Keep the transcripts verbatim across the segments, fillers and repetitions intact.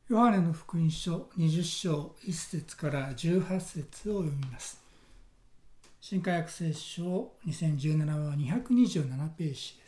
ヨハネの福音書にじゅっ章いち節からじゅうはち節を読みます。新海訳聖書にせんじゅうななはにひゃくにじゅうななページです。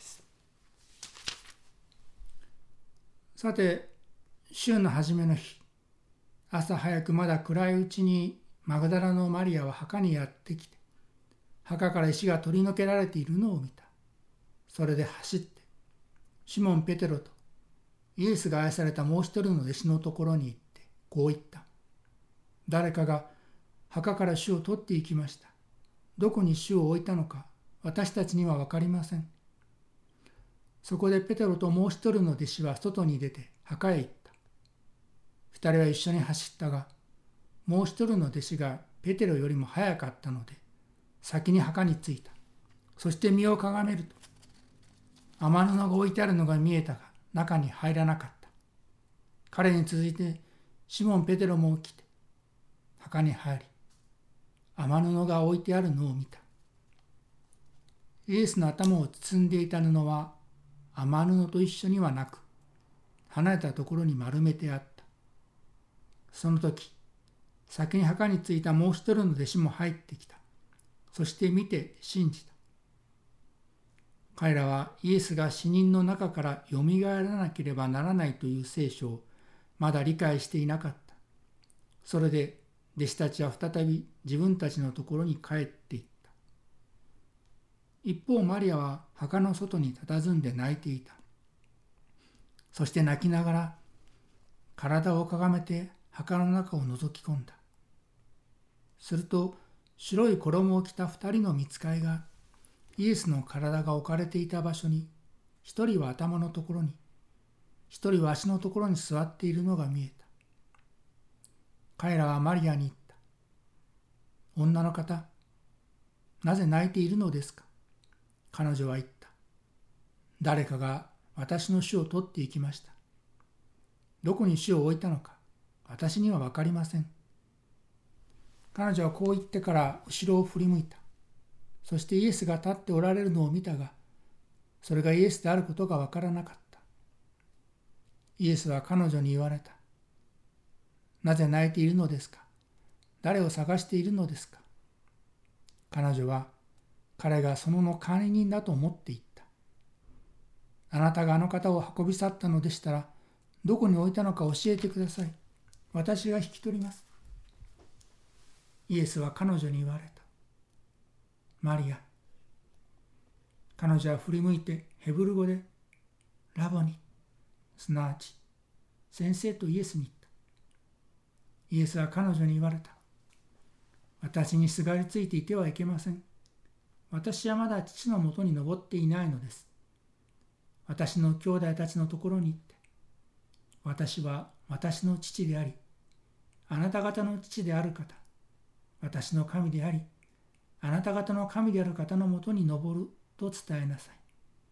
さて、週の初めの日、朝早くまだ暗いうちにマグダラのマリアは墓にやってきて、墓から石が取り除けられているのを見た。それで走って、シモン・ペテロとイエスが愛されたもう一人の弟子のところに行って、こう言った。誰かが墓から主を取っていきました。どこに主を置いたのか、私たちにはわかりません。そこでペテロともう一人の弟子は外に出て墓へ行った。二人は一緒に走ったが、もう一人の弟子がペテロよりも早かったので、先に墓に着いた。そして身をかがめると、雨布が置いてあるのが見えたが、中に入らなかった。彼に続いてシモン・ペテロも起きて墓に入り、雨布が置いてあるのを見た。イエスの頭を包んでいた布は雨布と一緒にはなく、離れたところに丸めてあった。その時、先に墓に着いたもう一人の弟子も入ってきた。そして見て信じた。彼らはイエスが死人の中からよみがえらなければならないという聖書をまだ理解していなかった。それで弟子たちは再び自分たちのところに帰っていった。一方マリアは墓の外に佇んで泣いていた。そして泣きながら体をかがめて墓の中を覗き込んだ。すると白い衣を着た二人の御使いがイエスの体が置かれていた場所に、一人は頭のところに、一人は足のところに座っているのが見えた。彼らはマリアに言った。女の方、なぜ泣いているのですか？彼女は言った。誰かが私の主を取っていきました。どこに主を置いたのか、私にはわかりません。彼女はこう言ってから後ろを振り向いた。そしてイエスが立っておられるのを見たが、それがイエスであることがわからなかった。イエスは彼女に言われた。なぜ泣いているのですか？誰を探しているのですか？彼女は彼がその管理人だと思っていった。あなたがあの方を運び去ったのでしたら、どこに置いたのか教えてください。私が引き取ります。イエスは彼女に言われた。マリア。彼女は振り向いてヘブル語でラボニ、すなわち先生とイエスに言った。イエスは彼女に言われた。私にすがりついていてはいけません。私はまだ父のもとに登っていないのです。私の兄弟たちのところに行って、私は私の父であり、あなた方の父である方、私の神であり、あなた方の神である方のもとに登ると伝えなさい。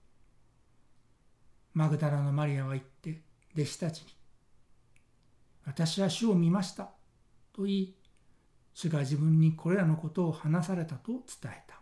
マグダラのマリアは言って弟子たちに、私は主を見ましたと言い、主が自分にこれらのことを話されたと伝えた。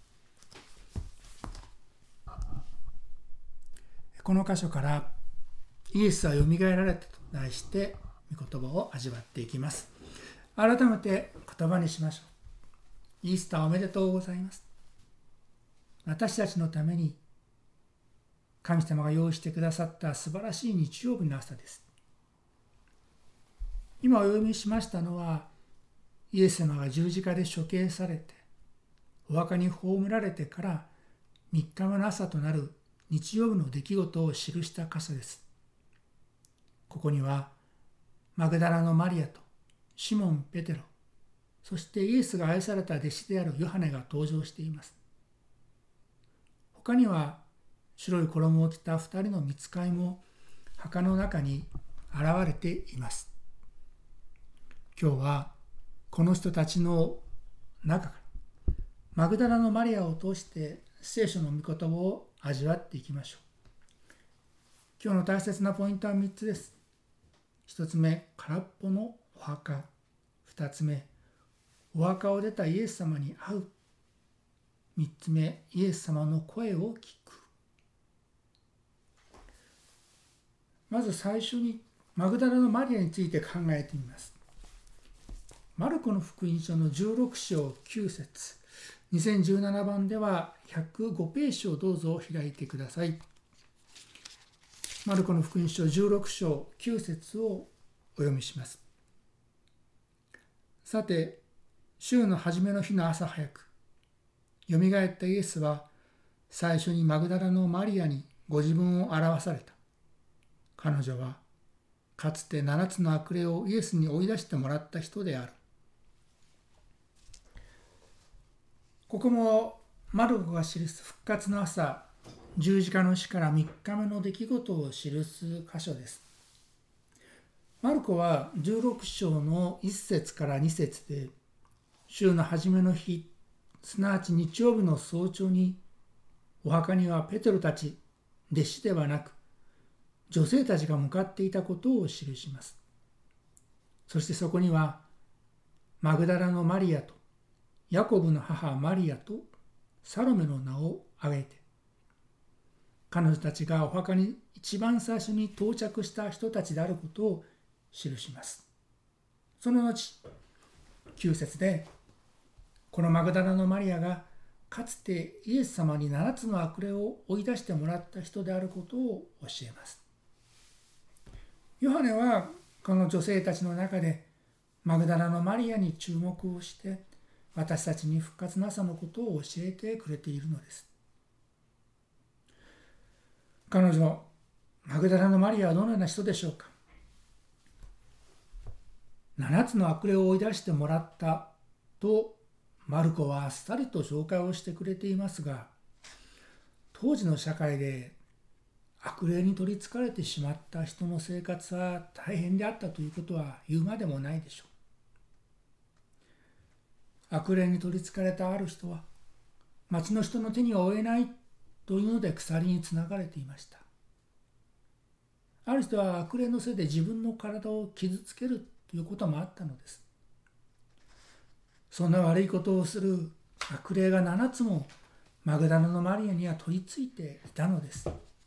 この箇所からイエスはよみがえられたと題して御言葉を味わっていきます。改めて言葉にしましょう。イースターおめでとうございます。私たちのために神様が用意してくださった素晴らしい日曜日の朝です。今お読みしましたのは、イエス様が十字架で処刑されて、お墓に葬られてからみっかめの朝となる日曜日の出来事を記した箇所です。ここには、マグダラのマリアとシモン・ペテロ、そしてイエスが愛された弟子であるヨハネが登場しています。他には白い衣を着た二人の御使いも墓の中に現れています。今日はこの人たちの中からマグダラのマリアを通して聖書の御言葉を味わっていきましょう。今日の大切なポイントはみっつです。一つ目、空っぽのお墓。二つ目、お墓を出たイエス様に会う。三つ目、イエス様の声を聞く。まず最初にマグダラのマリアについて考えてみます。マルコの福音書のじゅうろく章きゅう節、にせんじゅうななばんではひゃくごページをどうぞ開いてください。マルコの福音書じゅうろく章きゅう節をお読みします。さて、週の初めの日の朝早く、よみがえったイエスは最初にマグダラのマリアにご自分を表された。彼女はかつて七つの悪霊をイエスに追い出してもらった人である。ここもマルコが記す復活の朝、十字架の死からみっかめの出来事を記す箇所です。マルコはじゅうろく章のいっ節からに節で、週の初めの日、すなわち日曜日の早朝に、お墓にはペテロたち、弟子ではなく、女性たちが向かっていたことを記します。そしてそこには、マグダラのマリアと、ヤコブの母マリアとサロメの名を挙げて、彼女たちがお墓に一番最初に到着した人たちであることを記します。その後、きゅう節で、このマグダラのマリアがかつてイエス様に七つの悪霊を追い出してもらった人であることを教えます。ヨハネはこの女性たちの中でマグダラのマリアに注目をして私たちに復活の朝のことを教えてくれているのです。彼女、マグダラのマリアはどのような人でしょうか。七つの悪霊を追い出してもらったとマルコはあっさりと紹介をしてくれていますが、当時の社会で悪霊に取りつかれてしまった人の生活は大変であったということは言うまでもないでしょう。悪霊に取りつかれたある人は、町の人の手には負えないというので鎖につながれていました。ある人は悪霊のせいで自分の体を傷つけるということもあったのです。そんな悪いことをする悪霊が七つもマグダラのマリアには取り付いていたのです。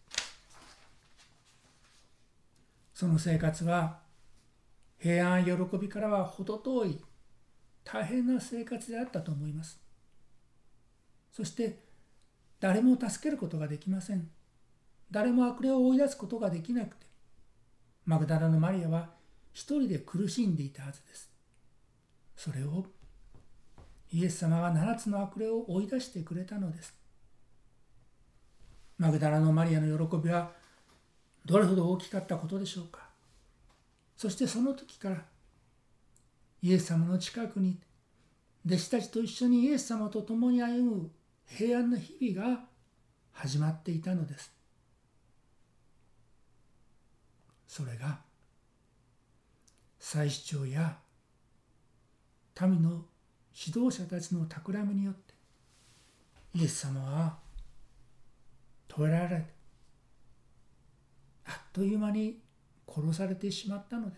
その生活は平安喜びからは程遠い大変な生活であったと思います。そして誰も助けることができません。誰も悪霊を追い出すことができなくて、マグダラのマリアは一人で苦しんでいたはずです。それをイエス様が七つの悪霊を追い出してくれたのです。マグダラのマリアの喜びはどれほど大きかったことでしょうか。そしてその時からイエス様の近くに弟子たちと一緒にイエス様と共に歩む平安な日々が始まっていたのです。それが祭司長や民の指導者たちの企みによってイエス様は捕らえられてあっという間に殺されてしまったのです。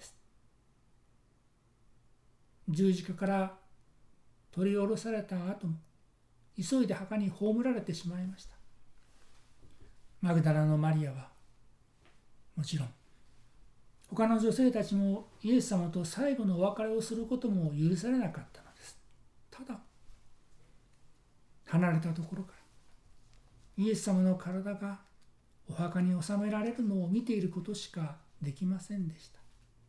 十字架から取り下ろされた後も急いで墓に葬られてしまいました。マグダラのマリアはもちろん他の女性たちもイエス様と最後のお別れをすることも許されなかったのです。ただ離れたところからイエス様の体がお墓に納められるのを見ていることしかできませんでした。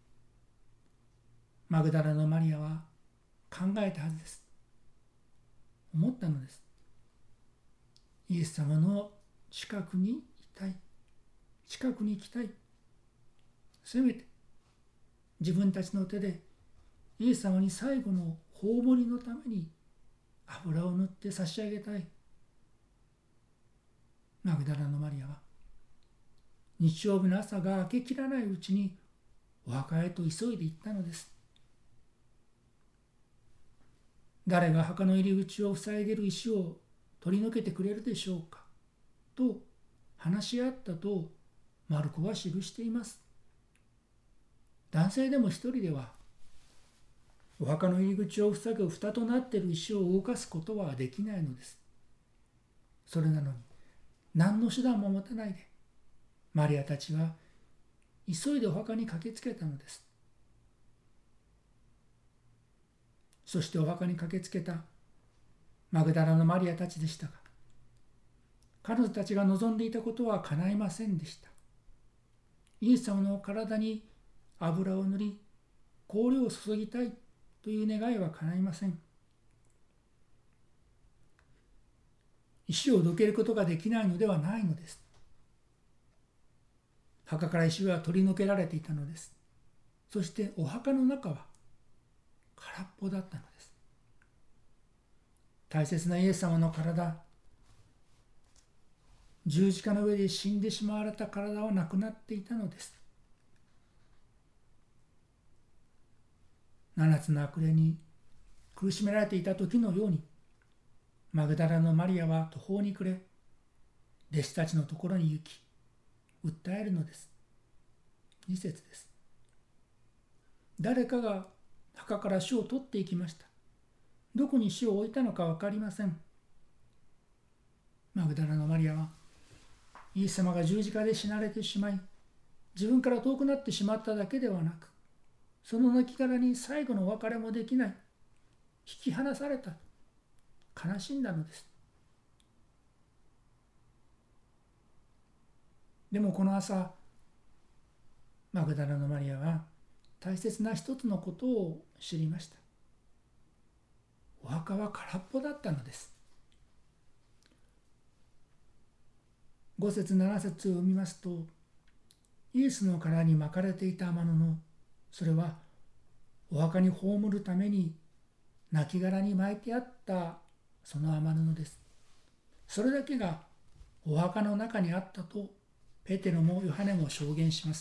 マグダラのマリアは考えたはずです。思ったのです。イエス様の近くにいたい。近くに行きたい。せめて自分たちの手でイエス様に最後の葬りのために油を塗って差し上げたい。マグダラのマリアは日曜日の朝が明けきらないうちにお墓へと急いで行ったのです。誰が墓の入り口を塞いでいる石を取り除けてくれるでしょうかと話し合ったとマルコは記しています。男性でも一人ではお墓の入り口を塞ぐ蓋となっている石を動かすことはできないのです。それなのに何の手段も持たないでマリアたちは急いでお墓に駆けつけたのです。そしてお墓に駆けつけたマグダラのマリアたちでしたが、彼女たちが望んでいたことは叶いませんでした。イエス様の体に油を塗り、香料を注ぎたいという願いは叶いません。石をどけることができないのではないのです。墓から石は取り除けられていたのです。そしてお墓の中は空っぽだったのです。大切なイエス様の体、十字架の上で死んでしまわれた体はなくなっていたのです。七つの悪霊に苦しめられていた時のように、マグダラのマリアは途方に暮れ、弟子たちのところに行き、訴えるのです。二節です。誰かが墓から死を取っていきました。どこに死を置いたのか分かりません。マグダラのマリアは、イエス様が十字架で死なれてしまい、自分から遠くなってしまっただけではなく、その亡骸に最後のお別れもできない、引き離された、悲しんだのです。でもこの朝、マグダラのマリアは大切な一つのことを知りました。お墓は空っぽだったのです。ご節なな節を見ますと、イエスの殻に巻かれていた魔物、それはお墓に葬るために亡骸に巻いてあったその雨布です。それだけがお墓の中にあったとペテロもヨハネも証言します。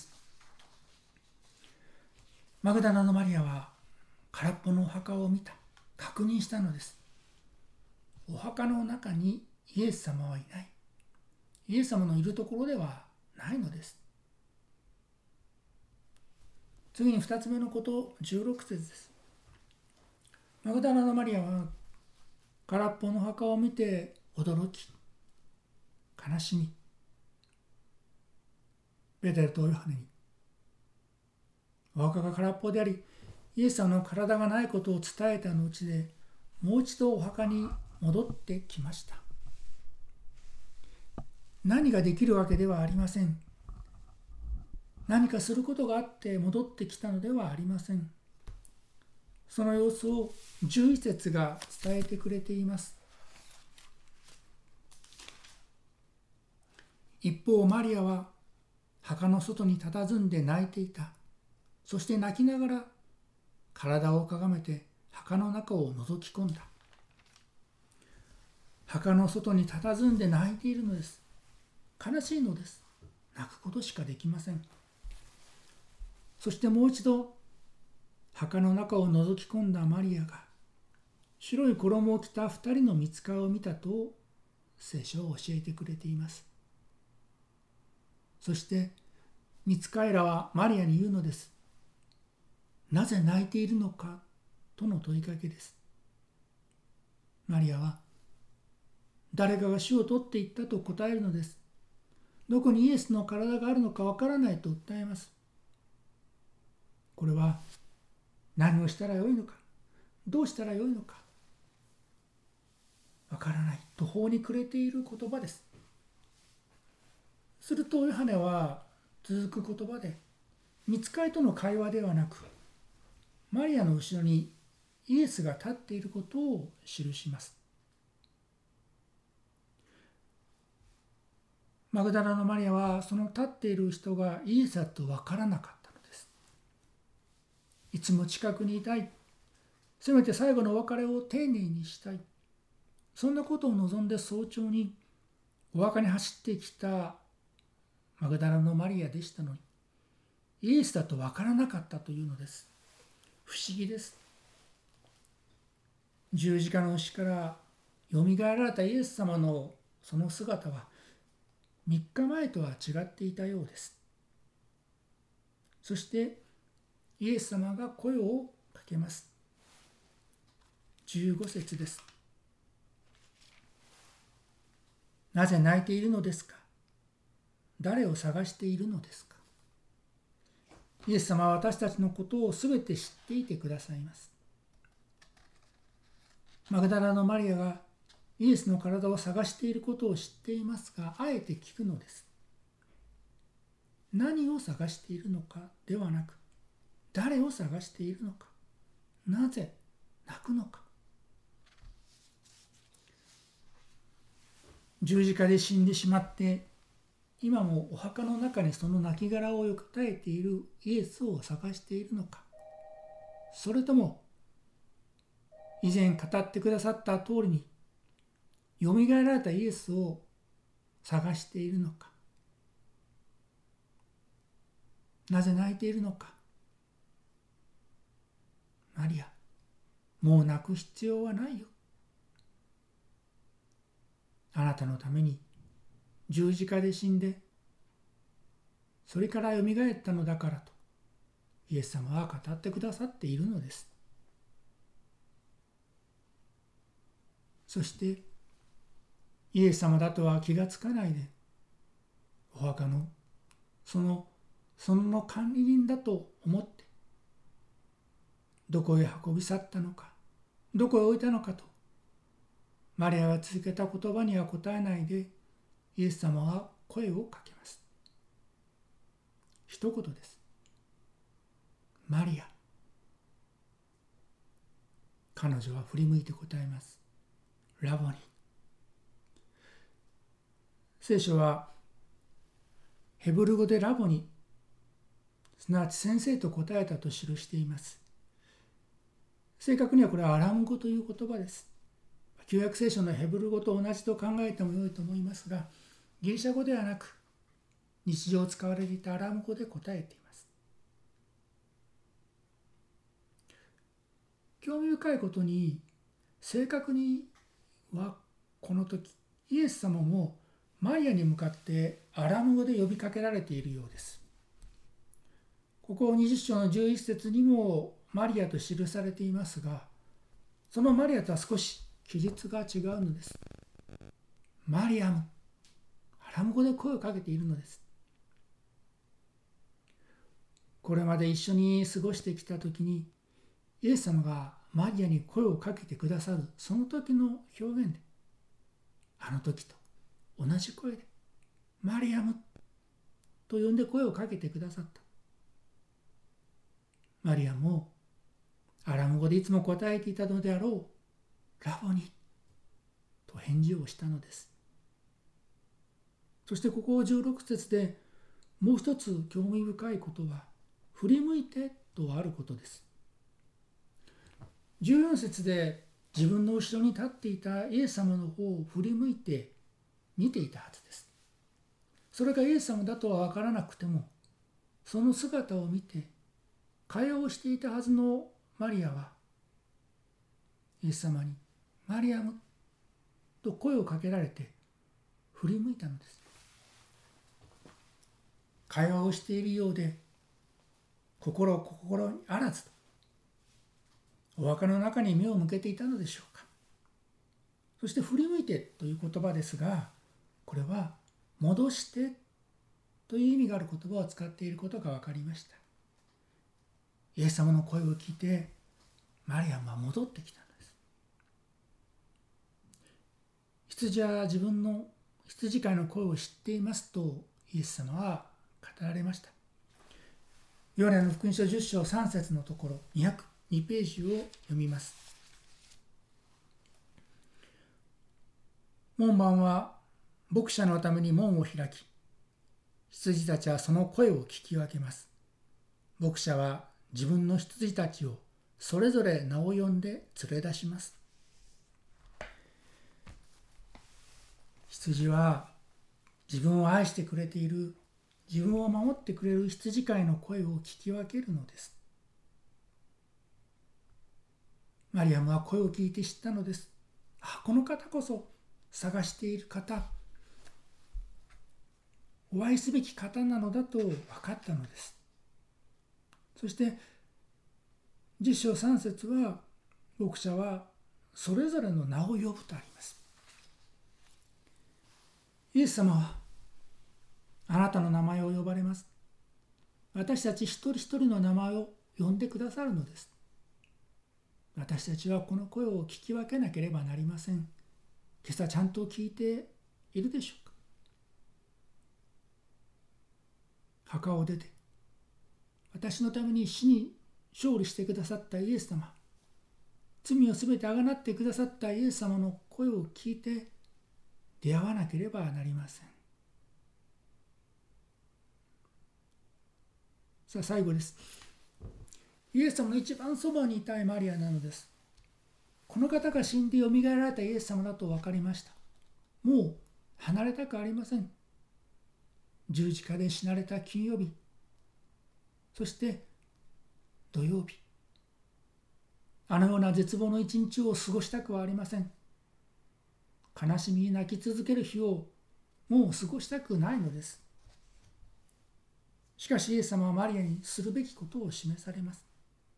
マグダラのマリアは空っぽのお墓を見た、確認したのです。お墓の中にイエス様はいない。イエス様のいるところではないのです。次に二つ目のこと、じゅうろく節です。マグダラのマリアは空っぽの墓を見て驚き、悲しみ、ペテロとヨハネに、お墓が空っぽであり、イエス様の体がないことを伝えた後で、もう一度お墓に戻ってきました。何ができるわけではありません。何かすることがあって戻ってきたのではありません。その様子をじゅういち節が伝えてくれています。一方マリアは墓の外に佇んで泣いていた。そして泣きながら体をかがめて墓の中を覗き込んだ。墓の外に佇んで泣いているのです。悲しいのです。泣くことしかできません。そしてもう一度墓の中を覗き込んだマリアが白い衣を着た二人の御使いを見たと聖書を教えてくれています。そして御使いらはマリアに言うのです。なぜ泣いているのかとの問いかけです。マリアは誰かが死を取っていったと答えるのです。どこにイエスの体があるのかわからないと訴えます。これは何をしたらよいのか、どうしたらよいのかわからない、途方に暮れている言葉です。するとヨハネは続く言葉で、御使いとの会話ではなく、マリアの後ろにイエスが立っていることを記します。マグダラのマリアはその立っている人がイエスだと分からなかったのです。いつも近くにいたい。せめて最後のお別れを丁寧にしたい。そんなことを望んで早朝にお墓に走ってきたマグダラのマリアでしたのに、イエスだと分からなかったというのです。不思議です。十字架の死からよみがえられたイエス様のその姿はみっかまえとは違っていたようです。そしてイエス様が声をかけます。じゅうご節です。なぜ泣いているのですか？誰を探しているのですか？ イエス様は私たちのことをすべて知っていてくださいます。マグダラのマリアがイエスの体を探していることを知っていますが、あえて聞くのです。何を探しているのかではなく、誰を探しているのか、なぜ泣くのか。十字架で死んでしまって、今もお墓の中にその亡骸を横たえているイエスを探しているのか、それとも以前語ってくださった通りによみがえられたイエスを探しているのか。なぜ泣いているのか。マリア、もう泣く必要はないよ。あなたのために十字架で死んで、それからよみがえったのだからと、イエス様は語ってくださっているのです。そして、イエス様だとは気がつかないで、お墓のそのその管理人だと思って、どこへ運び去ったのか、どこへ置いたのかと、マリアが続けた言葉には答えないで、イエス様は声をかけます。一言です。マリア。彼女は振り向いて答えます。ラボニ。聖書はヘブル語でラボニ、すなわち先生と答えたと記しています。正確にはこれはアラム語という言葉です。旧約聖書のヘブル語と同じと考えてもよいと思いますが、ギリシャ語ではなく日常使われていたアラム語で答えています。興味深いことに、正確にはこの時イエス様もマリアに向かってアラム語で呼びかけられているようです。ここにじゅっ章のじゅういち節にもマリアと記されていますが、そのマリアとは少し記述が違うのです。マリアム、アラム語で声をかけているのです。これまで一緒に過ごしてきた時に、イエス様がマリアに声をかけてくださるその時の表現で、あの時と同じ声でマリアムと呼んで声をかけてくださった。マリアもアラム語でいつも答えていたのであろう、ラボニと返事をしたのです。そしてここじゅうろく節でもう一つ興味深いことは、振り向いてとあることです。じゅうよん節で自分の後ろに立っていたイエス様の方を振り向いて見ていたはずです。それがイエス様だとは分からなくても、その姿を見て会話をしていたはずのマリアは、イエス様にマリアムと声をかけられて振り向いたのです。会話をしているようで、心心にあらずとお墓の中に目を向けていたのでしょうか。そして振り向いてという言葉ですが、これは戻してという意味がある言葉を使っていることが分かりました。イエス様の声を聞いてマリアムは戻ってきたのです。羊は自分の羊飼いの声を知っていますとイエス様は語られました。ヨハネの福音書じゅっ章さん節のところにひゃくにページを読みます。門番は牧者のために門を開き、羊たちはその声を聞き分けます。牧者は自分の羊たちをそれぞれ名を呼んで連れ出します。羊は自分を愛してくれている、自分を守ってくれる羊飼いの声を聞き分けるのです。マリアムは声を聞いて知ったのです。あ、この方こそ探している方、お会いすべき方なのだと分かったのです。そしてじゅっ章さん節は、牧者はそれぞれの名を呼ぶとあります。イエス様はあなたの名前を呼ばれます。 私たち一人一人の名前を呼んでくださるのです。私たちはこの声を聞き分けなければなりません。今朝ちゃんと聞いているでしょうか。墓を出て私のために死に勝利してくださったイエス様、罪をすべてあがなってくださったイエス様の声を聞いて出会わなければなりません。さあ最後です。イエス様の一番そばにいたいマリアなのです。この方が死んでよみがえられたイエス様だと分かりました。もう離れたくありません。十字架で死なれた金曜日、そして土曜日、あのような絶望の一日を過ごしたくはありません。悲しみに泣き続ける日をもう過ごしたくないのです。しかしイエス様はマリアにするべきことを示されます。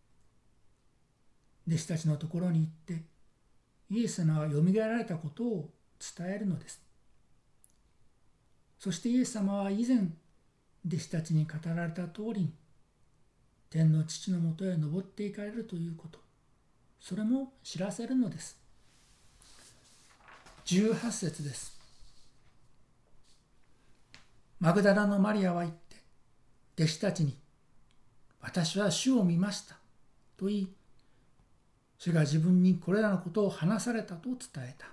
弟子たちのところに行ってイエス様がよみがえられたことを伝えるのです。そしてイエス様は以前弟子たちに語られた通りに天の父のもとへ登っていかれるということ、それも知らせるのです。じゅうはち節です。マグダラのマリアは言って弟子たちに、私は主を見ましたと言い、主が自分にこれらのことを話されたと伝えた。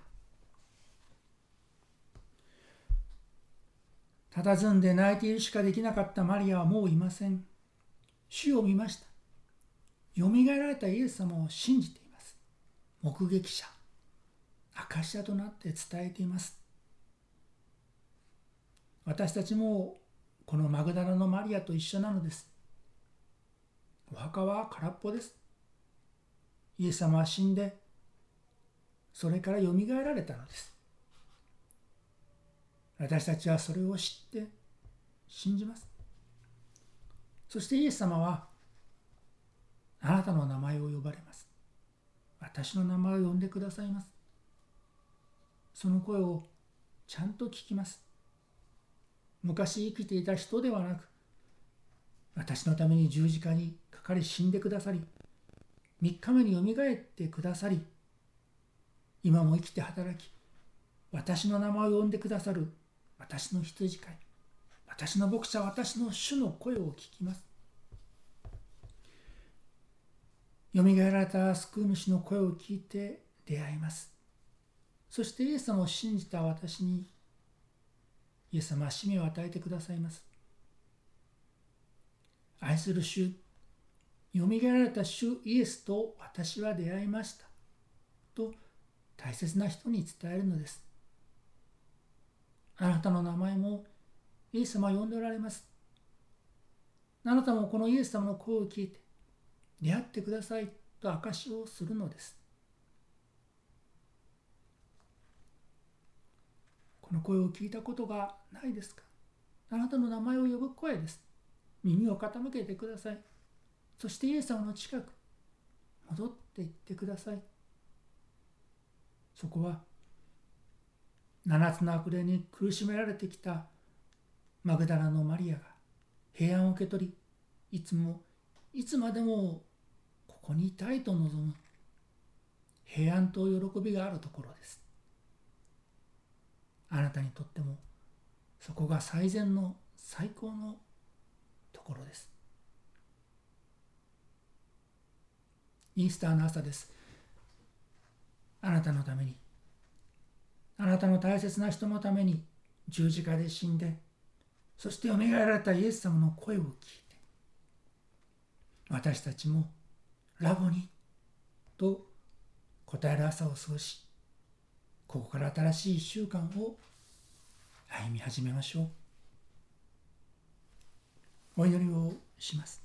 佇んで泣いているしかできなかったマリアはもういません。主を見ました。よみがえられたイエス様を信じています。目撃者、証者となって伝えています。私たちもこのマグダラのマリアと一緒なのです。お墓は空っぽです。イエス様は死んで、それからよみがえられたのです。私たちはそれを知って信じます。そしてイエス様はあなたの名前を呼ばれます。私の名前を呼んでくださいます。その声をちゃんと聞きます。昔生きていた人ではなく、私のために十字架にかかり死んでくださり、三日目によみがえってくださり、今も生きて働き、私の名前を呼んでくださる私の羊飼い、私の牧者、私の主の声を聞きます。よみがえられた救い主の声を聞いて出会います。そしてイエス様を信じた私に、イエス様は使命を与えてくださいます。愛する主、よみがえられた主イエスと私は出会いましたと大切な人に伝えるのです。あなたの名前もイエス様は呼んでおられます。あなたもこのイエス様の声を聞いて出会ってくださいと証しをするのです。この声を聞いたことがないですか？あなたの名前を呼ぶ声です。耳を傾けてください。そしてイエス様の近く戻っていってください。そこは七つの悪霊に苦しめられてきたマグダラのマリアが平安を受け取り、いつもいつまでもここにいたいと望む平安と喜びがあるところです。あなたにとってもそこが最善の最高のところです。イースターの朝です。あなたのために、あなたの大切な人のために十字架で死んで、そしてよみがえられたイエス様の声を聞いて、私たちもラボにと答える朝を過ごし、ここから新しいいっしゅうかんを歩み始めましょう。お祈りをします。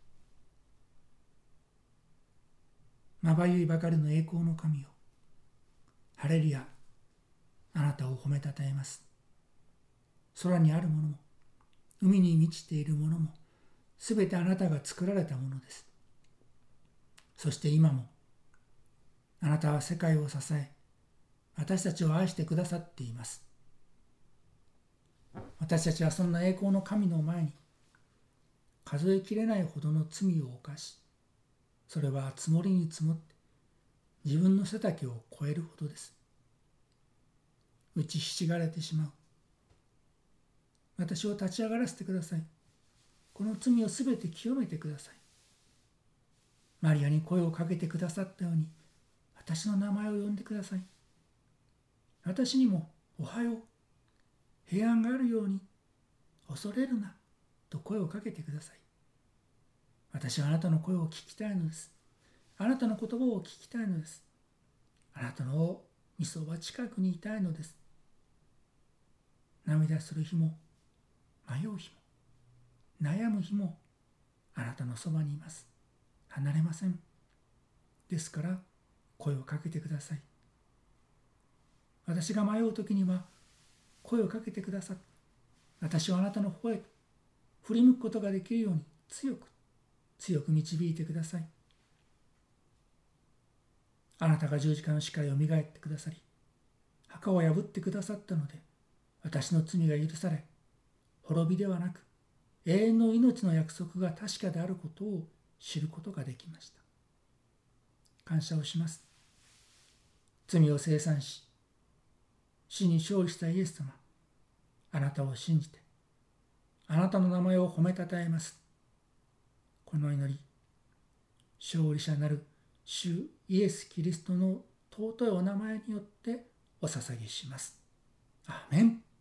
まばゆいばかりの栄光の神よ、ハレルヤ、あなたを褒めたたえます。空にあるものも海に満ちているものもすべてあなたが作られたものです。そして今もあなたは世界を支え、私たちを愛してくださっています。私たちはそんな栄光の神の前に数えきれないほどの罪を犯し、それは積もりに積もって自分の背丈を超えるほどです。打ちひしがれてしまう。私を立ち上がらせてください。この罪をすべて清めてください。マリアに声をかけてくださったように、私の名前を呼んでください。私にもおはよう、平安があるように、恐れるな、と声をかけてください。私はあなたの声を聞きたいのです。あなたの言葉を聞きたいのです。あなたの御そば近くにいたいのです。涙する日も、迷う日も、悩む日も、あなたのそばにいます。離れません。ですから、声をかけてください。私が迷うときには、声をかけてください。私をあなたの方へ振り向くことができるように強く、強く導いてください。あなたが十字架の死からよみがえってくださり、墓を破ってくださったので、私の罪が許され、滅びではなく、永遠の命の約束が確かであることを知ることができました。感謝をします。罪を清算し、死に勝利したイエス様、あなたを信じて、あなたの名前を褒めたたえます。この祈り、勝利者なる主イエス・キリストの尊いお名前によってお捧げします。アーメン。